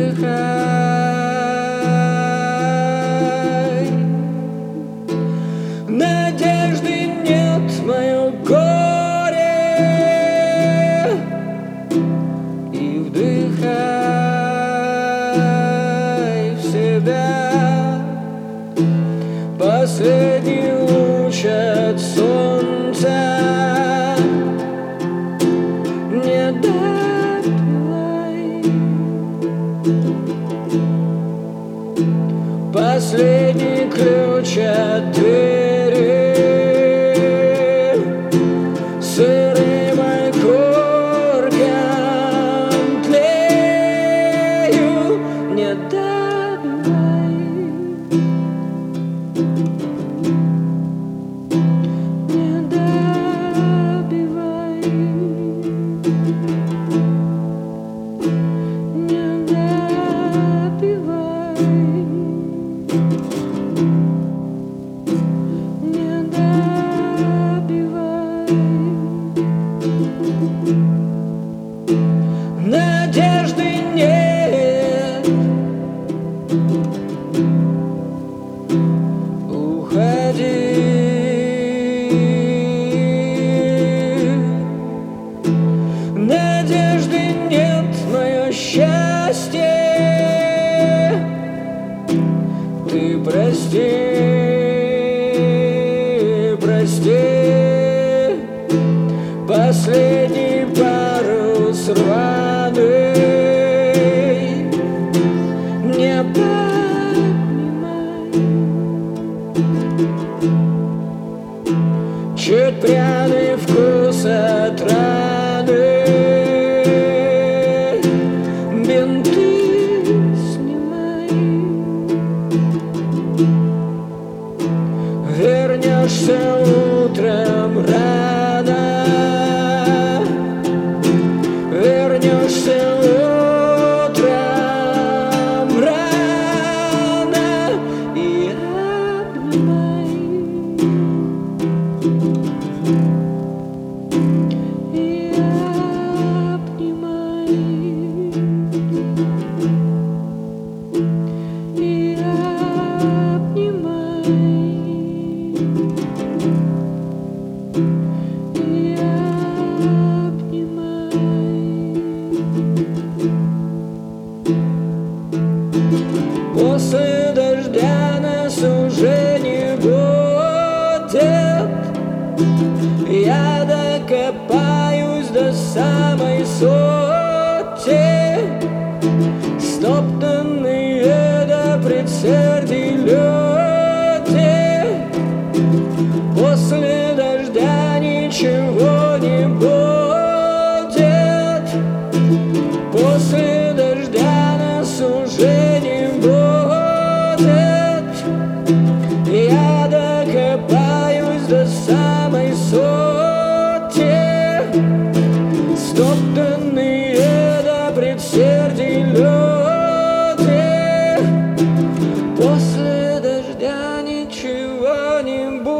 вдыхай. Надежды нет, мое горе, и вдыхай в себя последний луч от солнца. Не допивай последний ключ от двери. Сырым окурком тлею. Не добивай, не добивай, не добивай, не добивай. Надежды нет, уходи. Надежды нет, мое счастье. Ты прости, прости. Последний парус рваный. Не поднимай. Чуть пряный вкус от раны. Бинты снимай. Вернешься утром рано. Вернешься утром рано. И обнимай, и обнимай, и обнимай, и обнимай. После дождя нас уже не будет. Я докопаюсь до самой сути. Стоптанные до предсердий люди. После дождя ничего не будет. После дождя нас уже не будет. Я докопаюсь до самой сути. Стоптанные до предсердий люди. После дождя ничего не будет.